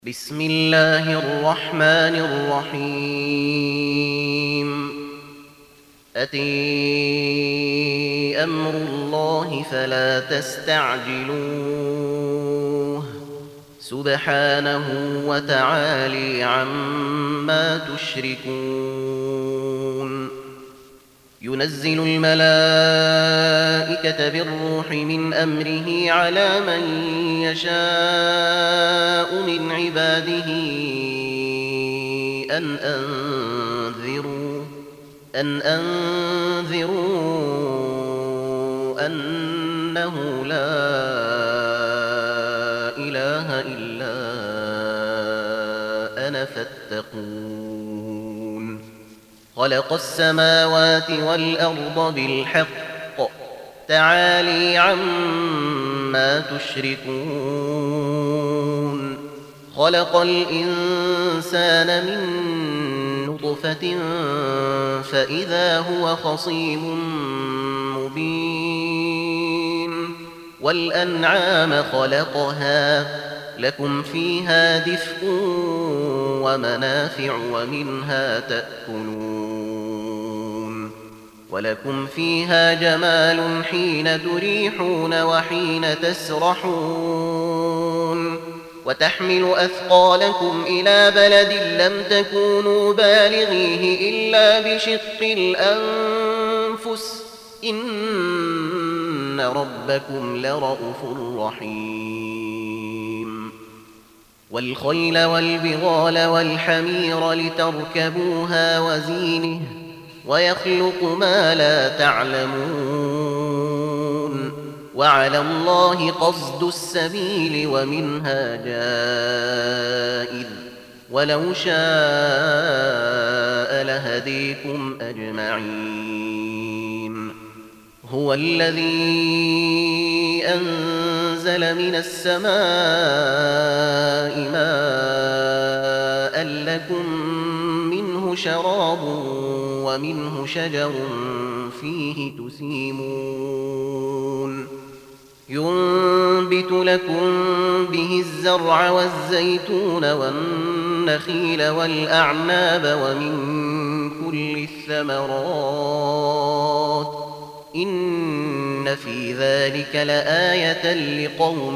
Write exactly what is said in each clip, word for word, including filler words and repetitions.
بسم الله الرحمن الرحيم أتي أمر الله فلا تستعجلوه سبحانه وتعالى عما تشركون ينزل الملائكة بالروح من أمره على من يشاء من عباده أن أنذروا أن أنذروا أنه لا إله إلا أنا فاتقون خلق السماوات والأرض بالحق تعالي عما تشركون خلق الإنسان من نطفة فإذا هو خصيم مبين والأنعام خلقها لكم فيها دفء ومنافع ومنها تأكلون ولكم فيها جمال حين تريحون وحين تسرحون وتحمل أثقالكم إلى بلد لم تكونوا بالغيه إلا بشق الأنفس إن ربكم لرءوف رحيم والخيل والبغال والحمير لتركبوها وزينه ويخلق ما لا تعلمون وعلى الله قصد السبيل ومنها جائر ولو شاء لهديكم أجمعين هو الذي أنزل من السماء ماء لكم منه شراب ومنه شجر فيه تسيمون ينبت لكم به الزرع والزيتون والنخيل والأعناب ومن كل الثمرات إن في ذلك لآية لقوم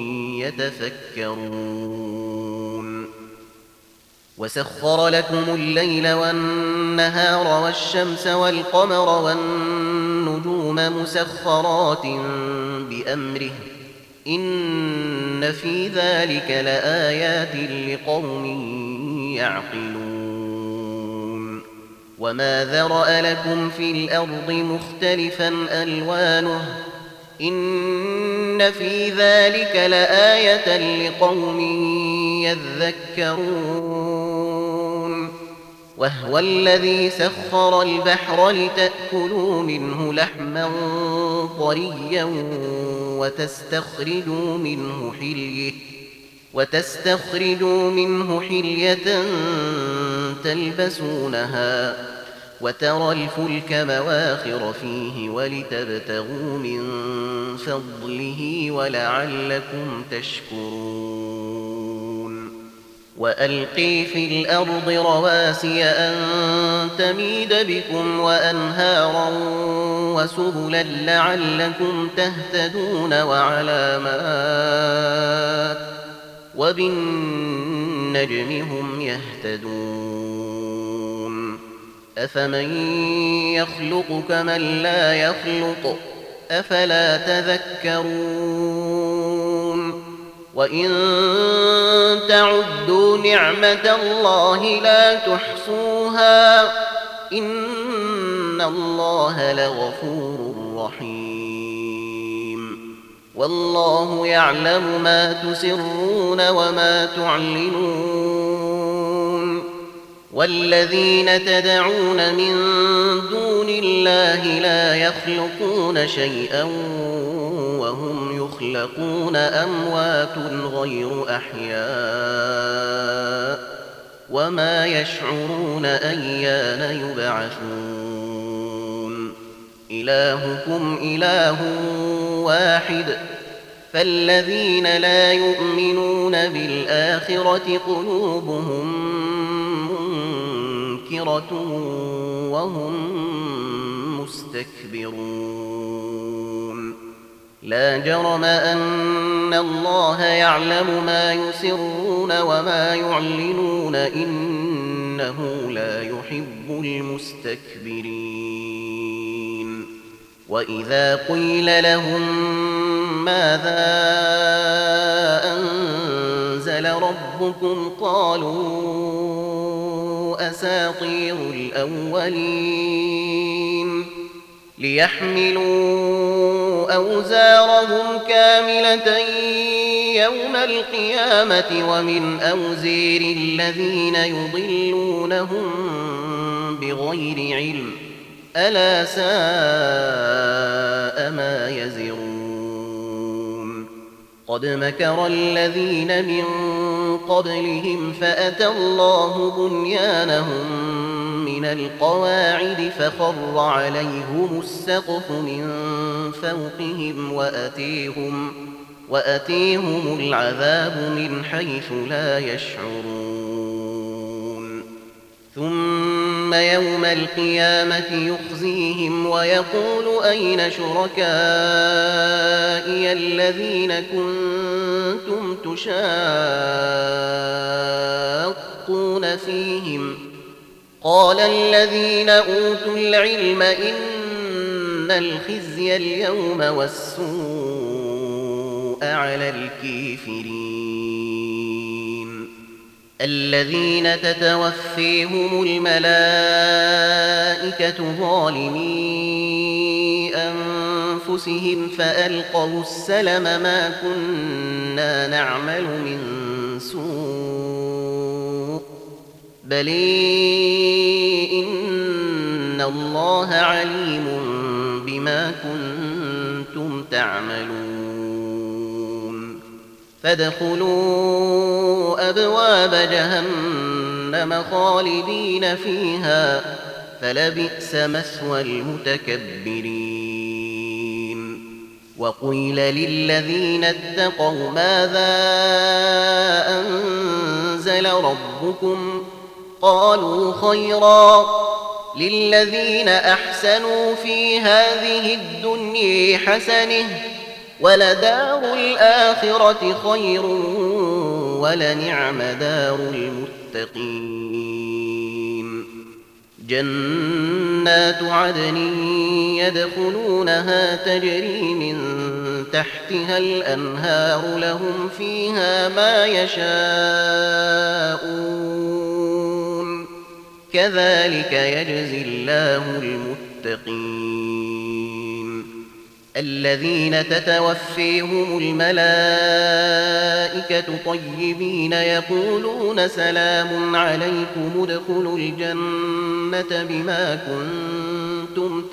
يتفكرون وسخر لكم الليل والنهار والشمس والقمر والنجوم مسخرات بأمره إن في ذلك لآيات لقوم يعقلون وما ذرأ لكم في الأرض مختلفا ألوانه إن في ذلك لآية لقوم يذكرون وهو الذي سخر البحر لتأكلوا منه لحما طريا وتستخرجوا منه حلية وتستخرجوا منه حلية تلبسونها وترى الفلك مواخر فيه ولتبتغوا من فضله ولعلكم تشكرون وألقي في الأرض رواسي أن تميد بكم وأنهارا وسبلا لعلكم تهتدون وعلامات وبالنجم هم يهتدون أفمن يخلق كمن لا يخلق أفلا تذكرون وإن تعدوا نعمة الله لا تحصوها إن الله لغفور رحيم والله يعلم ما تسرون وما تعلنون والذين تدعون من دون الله لا يخلقون شيئا وهم يخلقون أموات غير أحياء وما يشعرون أيان يبعثون إلهكم إله واحد فالذين لا يؤمنون بالآخرة قلوبهم منكرة وهم مستكبرون لا جرم أن الله يعلم ما يسرون وما يعلنون إنه لا يحب المستكبرين وإذا قيل لهم ماذا أنزل ربكم قالوا أساطير الأولين ليحملوا أوزارهم كاملة يوم القيامة ومن أوزير الذين يضلونهم بغير علم ألا ساء ما يزرون قد مكر الذين من قبلهم فأتى الله بنيانهم من القواعد فخر عليهم السقف من فوقهم وأتيهم, وأتيهم العذاب من حيث لا يشعرون ثم يوم القيامة يخزيهم ويقول أين شركائي الذين كنتم تشاقون فيهم قال الذين أوتوا العلم إن الخزي اليوم والسوء على الكافرين الذين تتوفيهم الملائكة ظالمي أنفسهم فألقوا السلم ما كنا نعمل من سوء بل إن الله عليم بما كنتم تعملون فادخلوا أبواب جهنم خالدين فيها فلبئس مثوى المتكبرين وقيل للذين اتقوا ماذا أنزل ربكم قالوا خيرا للذين أحسنوا في هذه الدنيا حسنة ولدار الآخرة خير ولنعم دار المتقين جنات عدن يدخلونها تجري من تحتها الأنهار لهم فيها ما يشاءون كذلك يجزي الله المتقين الذين تتوفيهم الملائكة طيبين يقولون سلام عليكم ادخلوا الجنة بما كنتم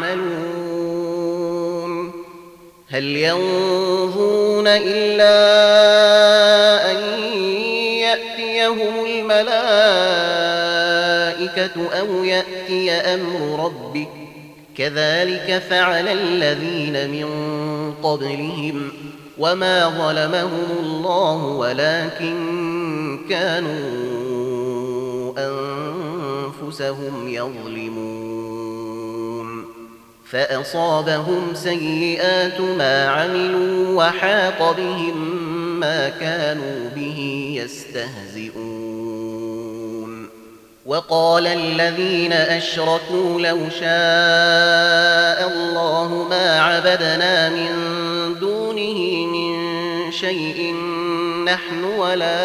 تعملون هل ينظرون إلا أن يأتيهم الملائكة أو يأتي أمر ربك كذلك فعل الذين من قبلهم وما ظلمهم الله ولكن كانوا أنفسهم يظلمون فأصابهم سيئات ما عملوا وحاق بهم ما كانوا به يستهزئون وقال الذين أشركوا لو شاء الله ما عبدنا من دونه من شيء نحن ولا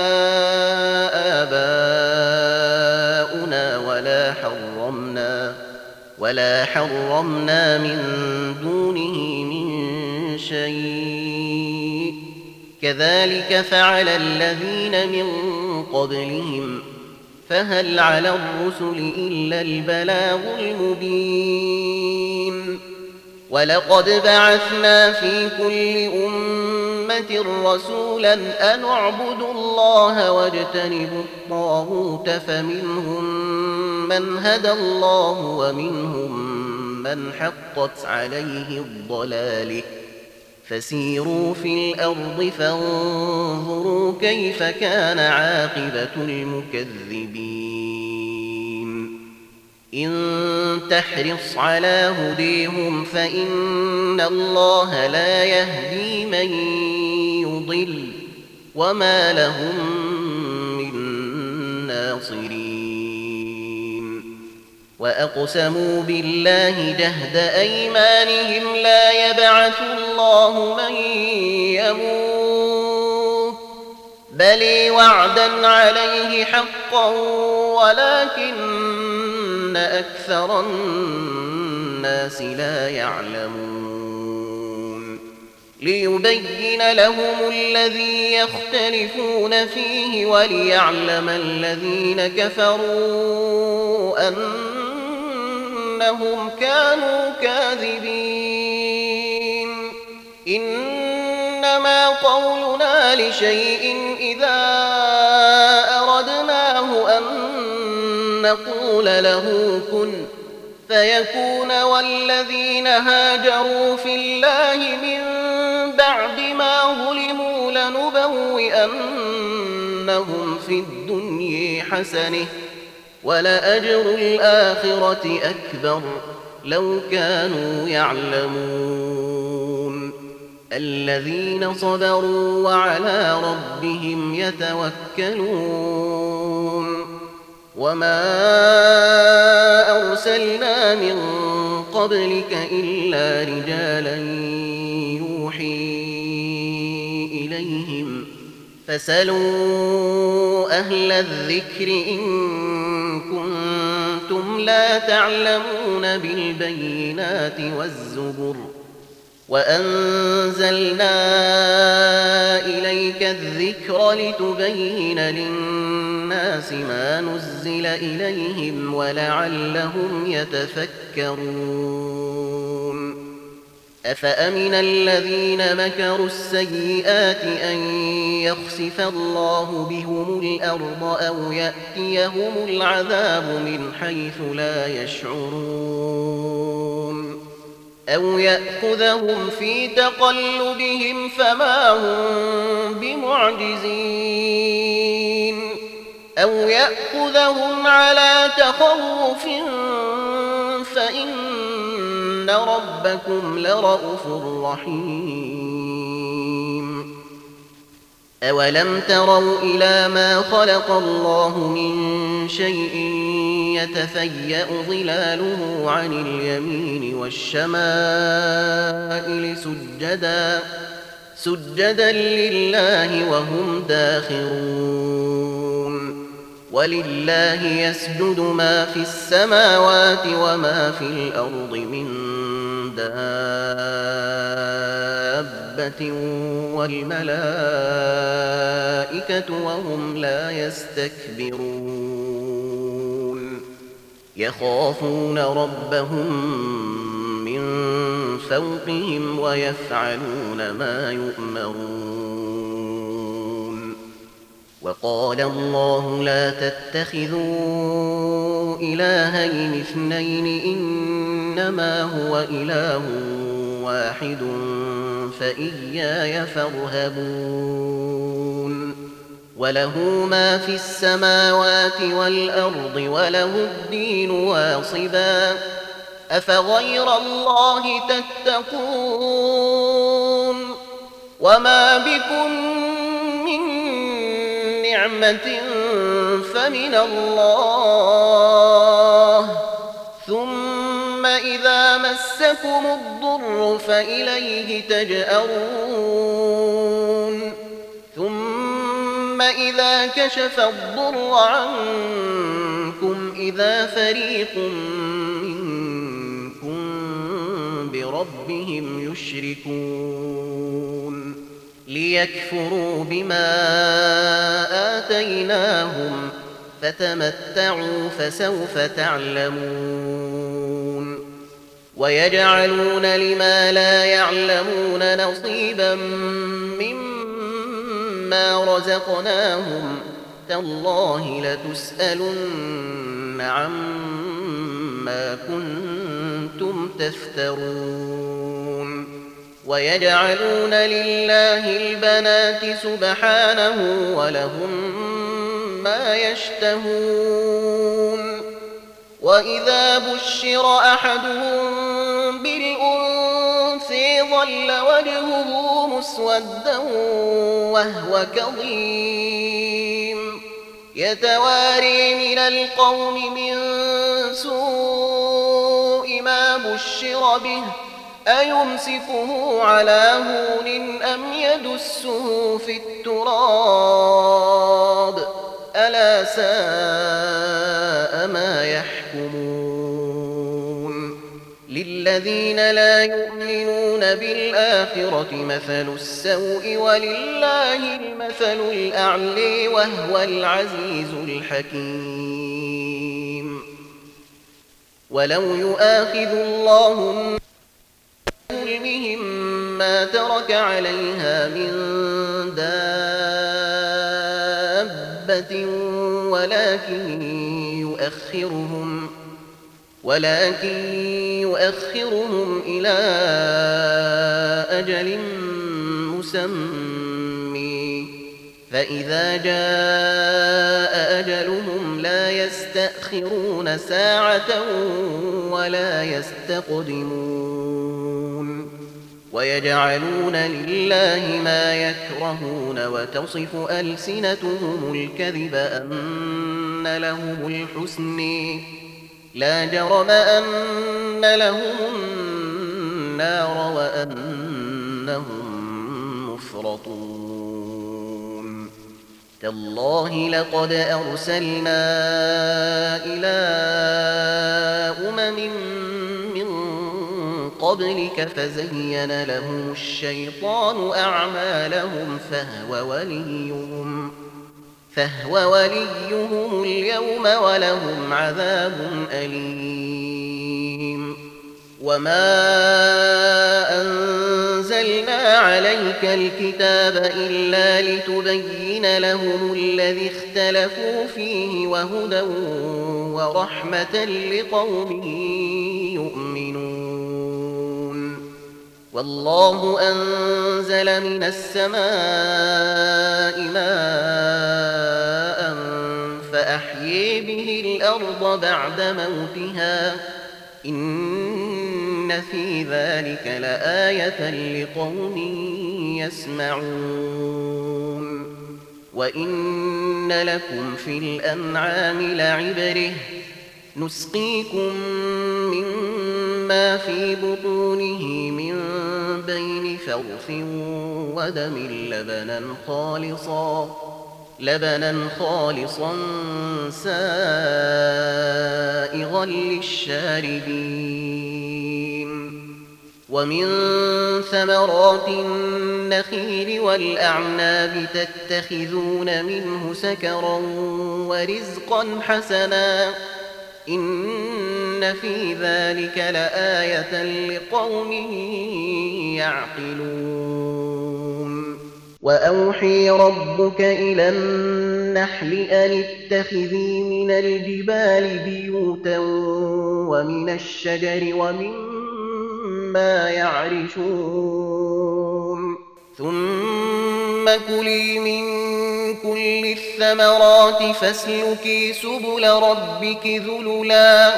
آباؤنا ولا حرمنا ولا حرمنا من دونه من شيء كذلك فعل الذين من قبلهم فهل على الرسل إلا البلاغ المبين ولقد بعثنا في كل أمة رسولا أن اعبدوا الله واجتنبوا الطاغوت فمنهم من هدى الله ومنهم من حقت عليه الضلالة فسيروا في الأرض فانظروا كيف كان عاقبة المكذبين إن تحرص على هديهم فإن الله لا يهدي من يضل وما لهم من ناصرين وأقسموا بالله جهد أيمانهم لا يبعث الله من يموت بل وعدا عليه حقا ولكن أكثر الناس لا يعلمون ليبين لهم الذي يختلفون فيه وليعلم الذين كفروا أنهم كانوا كاذبين إنما قولنا لشيء إذا أردناه أن نقول له كن فيكون والذين هاجروا في الله من بعد ما ظلموا لنبوئنهم في الدنيا حسنة ولأجر الآخرة أكبر لو كانوا يعلمون الذين صبروا وعلى ربهم يتوكلون وما أرسلنا من قبلك إلا رجالا يوحي إليهم فسلوا أهل الذكر إن كنتم لا تعلمون بالبينات والزبر وأنزلنا إليك الذكر لتبين للناس ما نزل إليهم ولعلهم يتفكرون أفأمن الذين مكروا السيئات أن يخسف الله بهم الأرض أو يأتيهم العذاب من حيث لا يشعرون أو يأخذهم في تقلبهم فما هم بمعجزين أو يأخذهم على تخوف فإن ربكم لرءوف رحيم أولم تروا إلى ما خلق الله من شيء يتفيأ ظلاله عن اليمين والشمائل سجدا سجدا لله وهم داخرون ولله يسجد ما في السماوات وما في الأرض من دابة والملائكة وهم لا يستكبرون يخافون ربهم من فوقهم ويفعلون ما يؤمرون وقال الله لا تتخذوا إلهين اثنين إنما هو إله واحد فإياي فارهبون وله ما في السماوات والأرض وله الدين واصبا أفغير الله تتقون وما بكم من نعمة فمن الله ثم إذا مسكم الضر فإليه تجأرون ثم إذا كشف الضر عنكم إذا فريق منكم بربهم يشركون ليكفروا بما آتيناهم فتمتعوا فسوف تعلمون ويجعلون لما لا يعلمون نصيبا مما رزقناهم تالله لتسألن عما كنتم تفترون ويجعلون لله البنات سبحانه ولهم ما يشتهون وإذا بشر أحدهم بالأنثى ظل وجهه مسودا وهو كظيم يتواري من القوم من سوء ما بشر به أيمسكه على هون أم يدسه في التراب ألا ساء ما يحكمون للذين لا يؤمنون بالآخرة مثل السوء ولله المثل الأعلى وهو العزيز الحكيم ولو يؤاخذ الله ظلمهم ما ترك عليها من دابة ولكن يؤخرهم ولكن يؤخرهم إلى أجل مسمى فإذا جاء أجلهم لا يستأخرون ساعة ولا يستقدمون ويجعلون لله ما يكرهون وتصف ألسنتهم الكذب أن لهم الحسن لا جرم أن لهم النار وأنهم مفرطون تالله لقد أرسلنا إلى أمم من قبلك فزين لهم الشيطان أعمالهم فهو وليهم فهو وليهم اليوم ولهم عذاب أليم وما أنزلنا عليك الكتاب إلا لتبين لهم الذي اختلفوا فيه وهدى ورحمة لقوم يؤمنون والله أنزل من السماء ماء فأحيي به الأرض بعد موتها إن في ذلك لآية لقوم يسمعون وإن لكم في الأنعام لعبرة نسقيكم مما في بطونه من بين فرث ودم لبنا خالصا لبنا خالصا سائغا للشاربين ومن ثمرات النخيل والأعناب تتخذون منه سكرا ورزقا حسنا إن في ذلك لآية لقوم يعقلون وأوحي ربك إلى النحل أن اتخذي من الجبال بيوتا ومن الشجر ومما يعرشون ثم كلي من كل الثمرات فاسلكي سبل ربك ذللا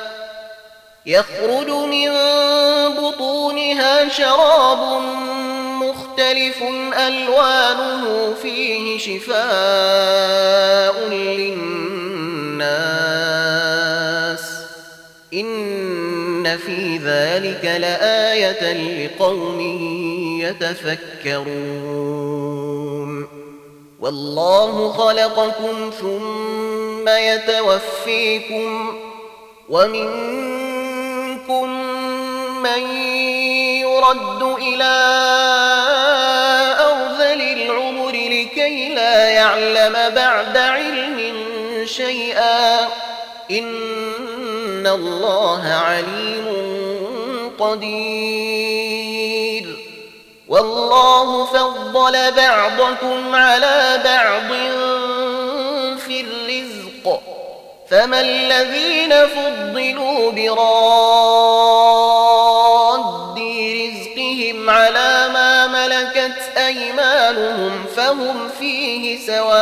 يخرج من بطونها شراب مختلف ألوانه فيه شفاء للناس إن في ذلك لآية لقوم يتفكرون والله خلقكم ثم يتوفيكم ومنكم من يرد إلى أرذل العمر لكي لا يعلم بعد علم شيئا إن الله عليم قدير والله فضل بعضكم على بعض في الرزق فما الذين فضلوا براد رزقهم على أيمانهم فهم فيه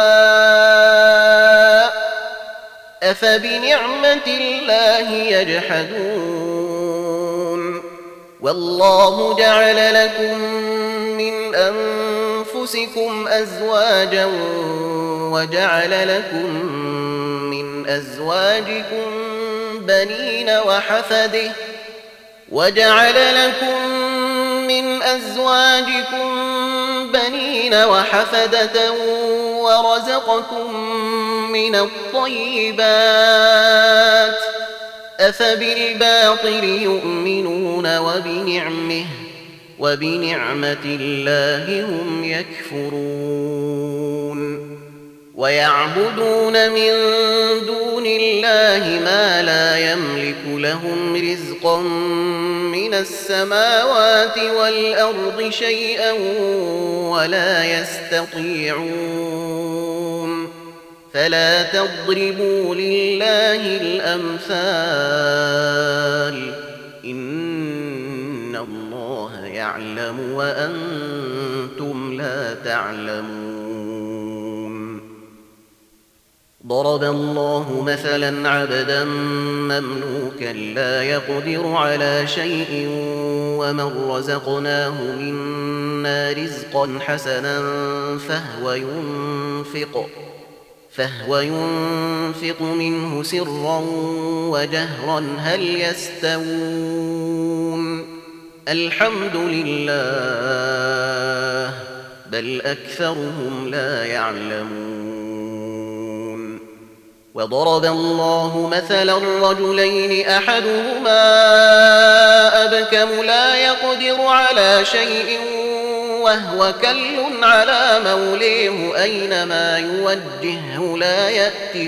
سواء أفبنعمة الله يجحدون والله جعل لكم من أنفسكم أزواجا وجعل لكم من أزواجكم بنين وحفده وجعل لكم من أزواجكم بنين وحفدة ورزقكم من الطيبات أفبالباطل يؤمنون وبنعمه وبنعمة الله هم يكفرون ويعبدون من دون الله ما لا يملك لهم رزقا من السماوات والأرض شيئا ولا يستطيعون فلا تضربوا لله الأمثال إن الله يعلم وأنتم لا تعلمون ضرب الله مثلا عبدا مملوكا لا يقدر على شيء ومن رزقناه منا رزقا حسنا فهو ينفق فهو ينفق منه سرا وجهرا هل يستوون الحمد لله بل أكثرهم لا يعلمون وضرب الله مثلا رجلين أحدهما أبكم لا يقدر على شيء وهو كل على موليه أينما يوجهه لا يأتي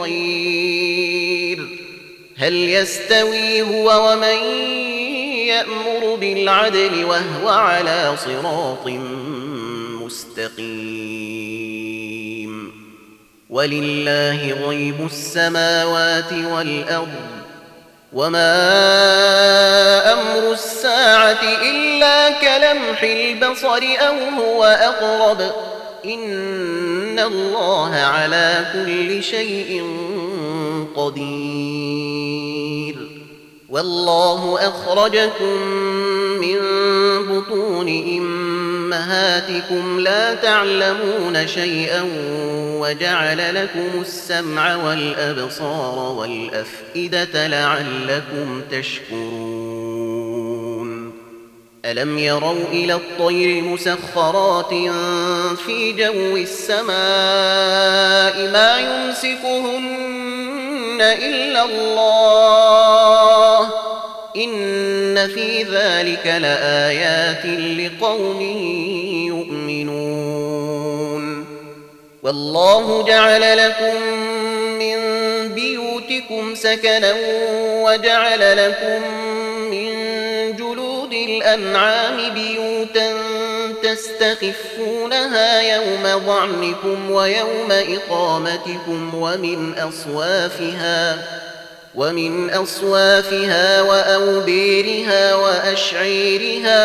بخير هل يستوي هو ومن يأمر بالعدل وهو على صراط مستقيم ولله غيب السماوات والأرض وما أمر الساعة إلا كلمح البصر أو هو أقرب إن الله على كل شيء قدير والله أخرجكم من بطون أمهاتكم لا تعلمون شيئا وجعل لكم السمع والأبصار والأفئدة لعلكم تشكرون ألم يروا إلى الطير مسخرات في جو السماء ما يمسكهن إلا الله إن في ذلك لآيات لقوم يؤمنون والله جعل لكم من بيوتكم سكنا وجعل لكم من جلود الأنعام بيوتا تستخفونها يوم ظعنكم ويوم إقامتكم ومن أصوافها ومن أصوافها وأوبيرها وأشعيرها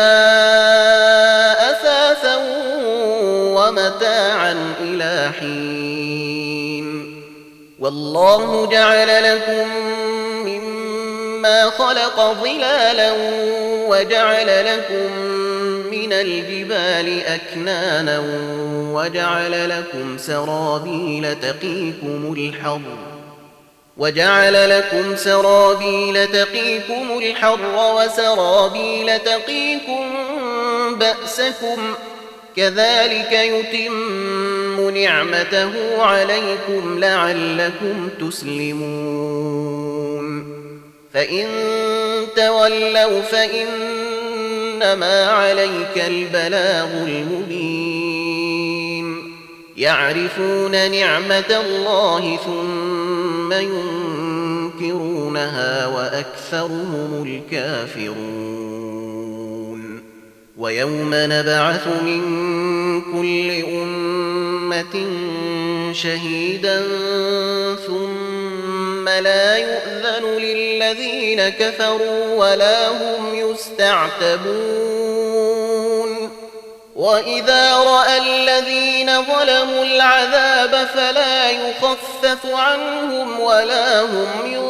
أثاثا ومتاعا إلى حين والله جعل لكم مما خلق ظلالا وجعل لكم من الجبال أكنانا وجعل لكم سرابيل تقيكم الحر وجعل لكم سرابيل تقيكم الحر وسرابيل تقيكم بأسكم كذلك يتم نعمته عليكم لعلكم تسلمون فإن تولوا فإنما عليك البلاغ المبين يعرفون نعمة الله ثم ينكرونها وأكثرهم الكافرون ويوم نبعث من كل أمة شهيدا ثم لا يؤذن للذين كفروا ولا هم يستعتبون وإذا رأى الذين ظلموا العذاب فلا يخفف عنهم ولا هم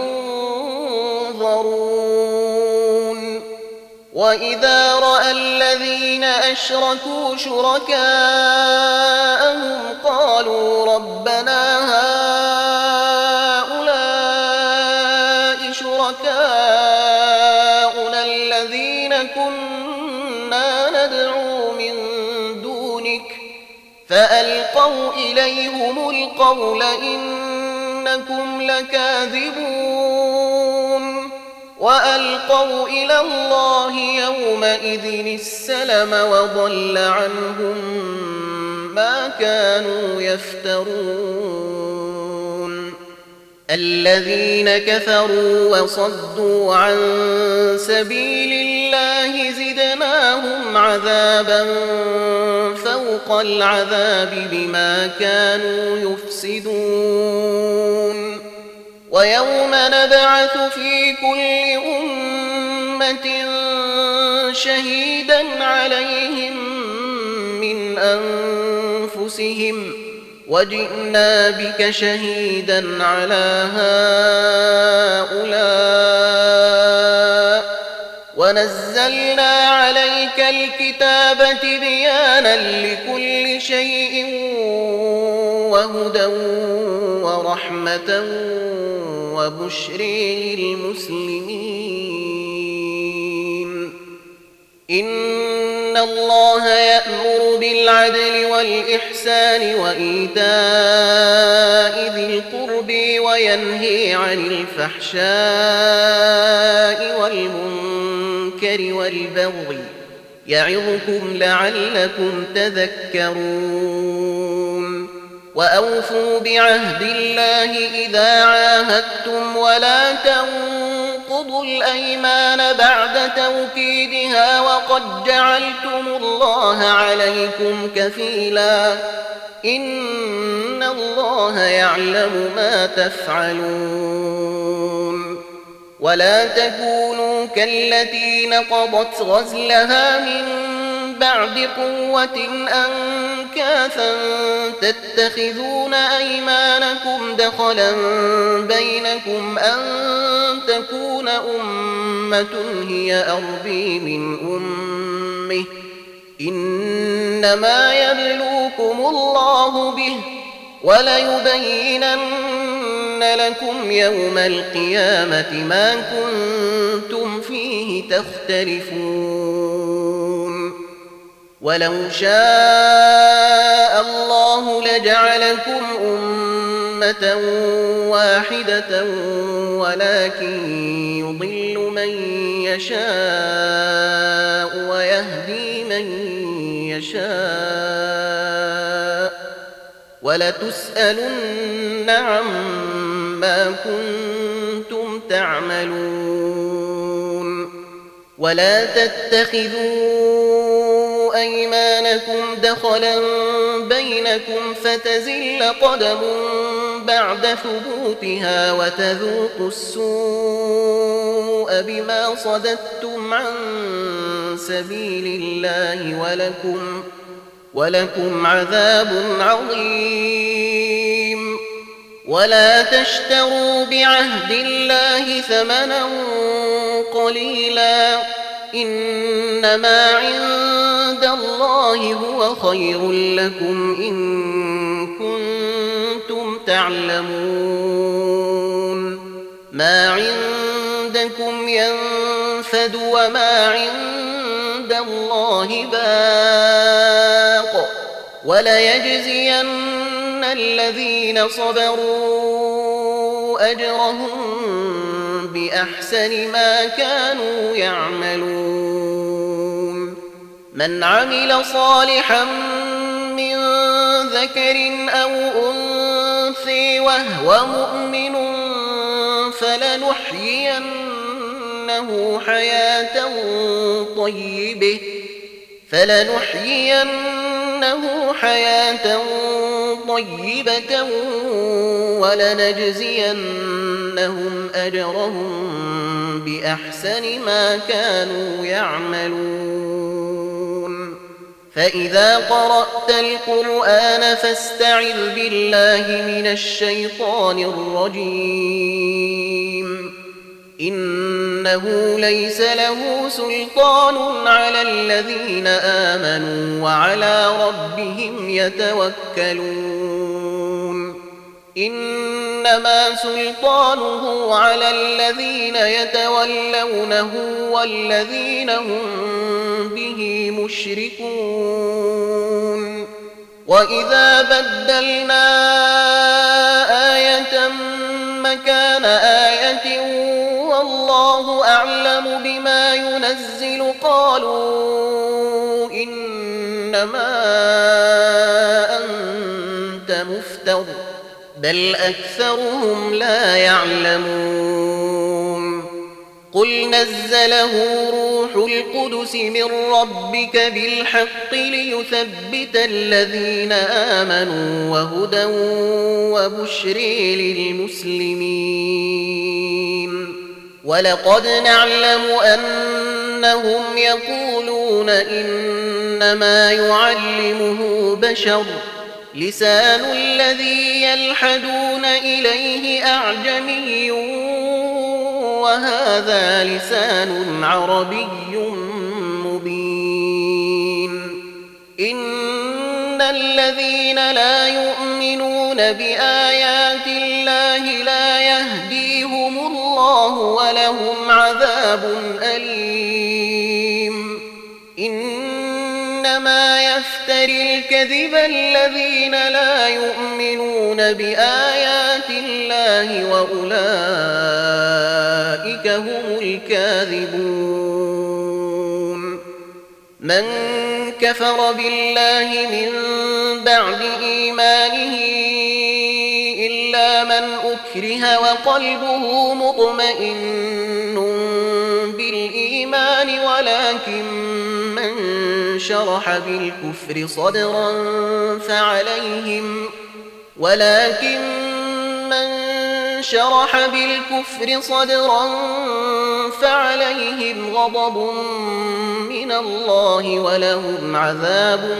ينظرون وإذا رأى الذين أشركوا شركاءهم قالوا ربنا هؤلاء شركاؤنا الذين كنا ندعو من دونك فألقوا إليهم القول إنكم لكاذبون وألقوا إلى الله يومئذ السلم وضل عنهم ما كانوا يفترون الذين كفروا وصدوا عن سبيل الله زدناهم عذابا فوق العذاب بما كانوا يفسدون ويوم نبعث في كل أمة شهيدا عليهم من أنفسهم وجئنا بك شهيدا على هؤلاء ونزلنا عليك الكتاب تبيانا لكل شيء وهدى ورحمة وبشرى للمسلمين إن الله يأمر بالعدل والإحسان وإيتاء ذي القرب وينهي عن الفحشاء والمنكر والبغي يعظكم لعلكم تذكرون وأوفوا بعهد الله إذا عاهدتم ولا تنقضوا الأيمان بعد توكيدها وقد جعلتم الله عليكم كفيلا إن الله يعلم ما تفعلون ولا تكونوا كالتي نقضت غزلها من بعد قوة أنكاثا تتخذون أيمانكم دخلا بينكم أن تكون أمة هي أربي من أمه إنما يبلوكم الله به وليبينن لكم يوم القيامة ما كنتم فيه تختلفون ولو شاء الله لجعلكم أمة واحدة ولكن يضل من يشاء ويهدي من يشاء ولتسألن عما كنتم تعملون ولا تتخذوا أيمانكم دخلا بينكم فتزل قدم بعد ثبوتها وتذوقوا السوء بما صددتم عن سبيل الله ولكم ولكم عذاب عظيم ولا تشتروا بعهد الله ثمنا قليلا إنما عند الله هو خير لكم إن كنتم تعلمون ما عندكم ينفد وما عند الله باق وليجزين الذين صبروا أجرهم بأحسن ما كانوا يعملون من عمل صالحا من ذكر أو أنثى وهو مؤمن فلنحيينه حياة طيبة فلنحيينه حياة طيبة ولنجزينهم أجرهم بأحسن ما كانوا يعملون فإذا قرأت القرآن فاستعذ بالله من الشيطان الرجيم إنه ليس له سلطان على الذين آمنوا وعلى ربهم يتوكلون إنما سلطانه على الذين يتولونه والذين هم به مشركون وإذا بدلنا آية مكان آية والله أعلم بما ينزل قالوا إنما أنت مفتر بل أكثرهم لا يعلمون قل نزله روح القدس من ربك بالحق ليثبت الذين آمنوا وهدى وبشر للمسلمين ولقد نعلم أنهم يقولون إنما يعلمه بشر لسان الذي يلحدون إليه أعجمي وهذا لسان عربي مبين إن الذين لا يؤمنون بآيات الله لا يهديهم الله ولهم عذاب أليم إنما يفتري الكذب الذين لا يؤمنون بآيات الله وأولئك هم الكاذبون من كفر بالله من بعد إيمانه إلا من أكره وقلبه مطمئن بالإيمان ولكن من شرح بالكفر صدرا فعليهم ولكن من شرح بالكفر صدرا فعليهم غضب من الله ولهم عذاب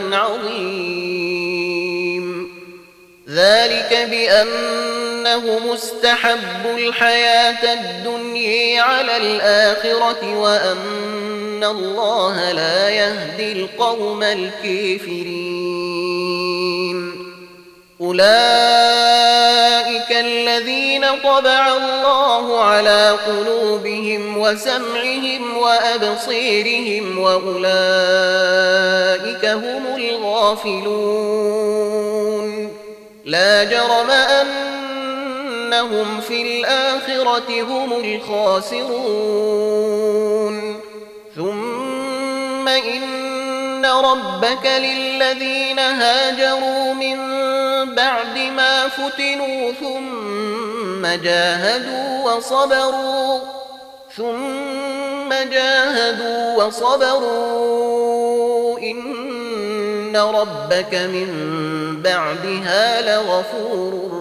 عظيم ذلك بأنهم استحبوا الحياة الدنيا على الآخرة وأن الله لا يهدي القوم الكافرين أولئك الذين طبع الله على قلوبهم وسمعهم وأبصيرهم وأولئك هم الغافلون لا جرم أنهم في الآخرة هم الخاسرون ثم إن ربك للذين هاجروا من بعد ما فتنوا ثم جاهدوا وصبروا ثم جاهدوا وصبروا إن ربك من بعدها لغفور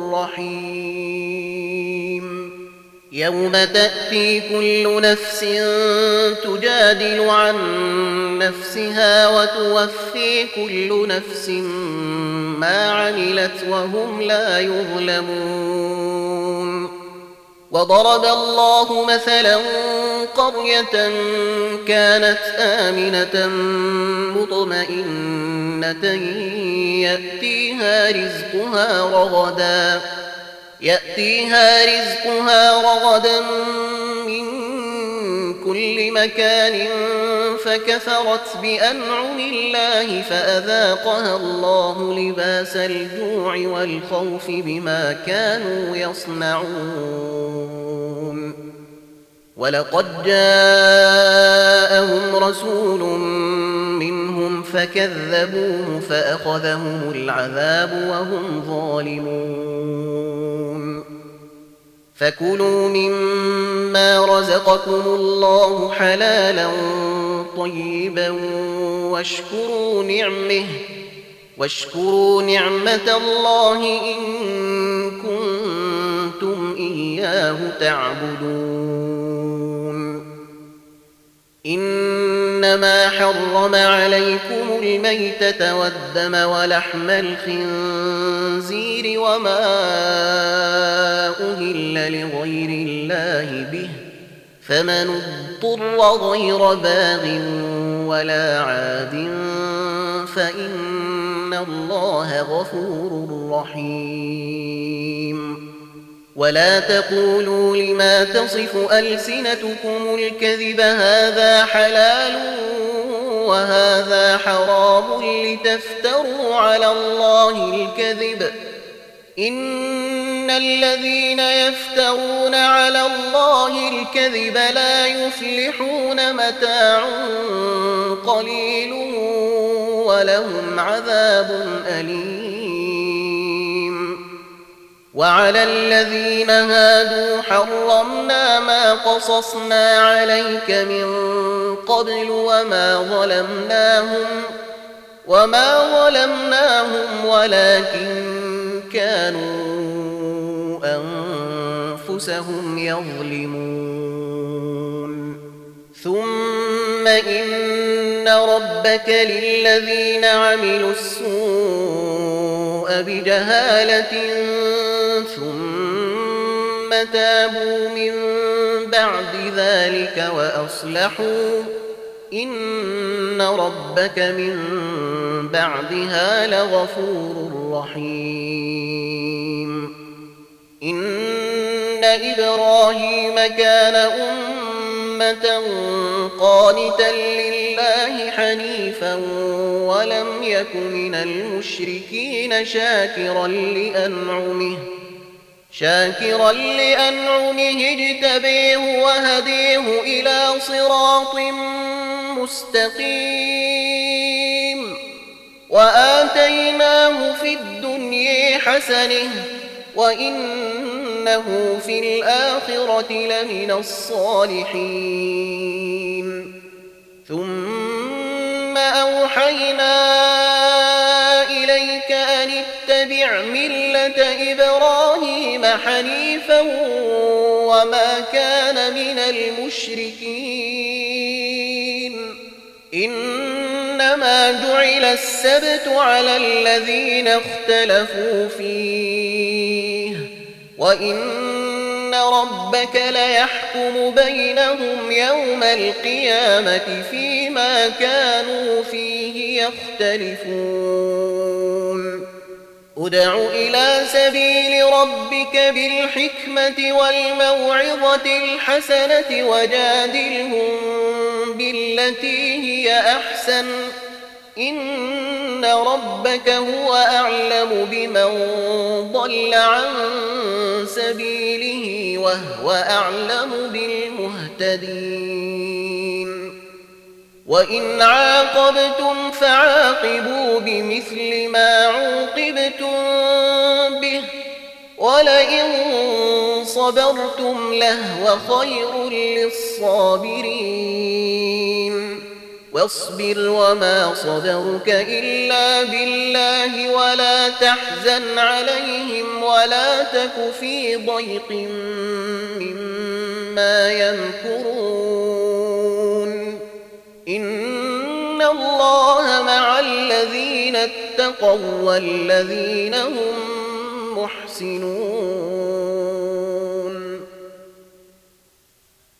رحيم يوم تأتي كل نفس تجادل عن نفسها وتوفي كل نفس ما عملت وهم لا يظلمون وضرب الله مثلا قرية كانت آمنة مطمئنة يأتيها رزقها رغدا يأتيها رزقها رغدا من كل مكان فكفرت بأنعم الله فأذاقها الله لباس الجوع والخوف بما كانوا يصنعون ولقد جاءهم رسول منهم فكذبوه فأخذهم العذاب وهم ظالمون فكلوا مما رزقكم الله حلالا طيبا واشكروا نعمه واشكروا نعمة الله إن كنتم إياه تعبدون إن إنما حرم عليكم الميتة والدم ولحم الخنزير وما أهل لغير الله به فمن اضطر غير باغ ولا عاد فإن الله غفور رحيم. ولا تقولوا لما تصف ألسنتكم الكذب هذا حلال وهذا حرام لتفتروا على الله الكذب إن الذين يفترون على الله الكذب لا يفلحون متاع قليل ولهم عذاب أليم. وعلى الذين هادوا حرمنا ما قصصنا عليك من قبل وما ظلمناهم وما ظلمناهم ولكن كانوا أنفسهم يظلمون. ثم إن ربك للذين عملوا السوء بجهالة ثم تابوا من بعد ذلك وأصلحوا إن ربك من بعدها لغفور رحيم. إن إبراهيم كان أمة قانتا لله حنيفا ولم يك من المشركين شاكرا لأنعمه شاكرا لأنعمه اجتبيه وهديه إلى صراط مستقيم وآتيناه في الدنيا حسنة وإنه في الآخرة لمن الصالحين. ثم أوحينا إليك أن اتبع ملة إبراهيم حنيفا وما كان من المشركين إنما جعل السبت على الذين اختلفوا فيه وإن ربك ليحكم بينهم يوم القيامة فيما كانوا فيه يختلفون. ادع إلى سبيل ربك بالحكمة والموعظة الحسنة وجادلهم بالتي هي أحسن إن ربك هو أعلم بمن ضل عن سبيله وهو أعلم بالمهتدين. وإن عاقبتم فعاقبوا بمثل ما عوقبتم به ولئن صبرتم لهو خير للصابرين. واصبر وما صبرك إلا بالله ولا تحزن عليهم ولا تك في ضيق مما يمكرون إن الله مع الذين اتقوا والذين هم محسنون.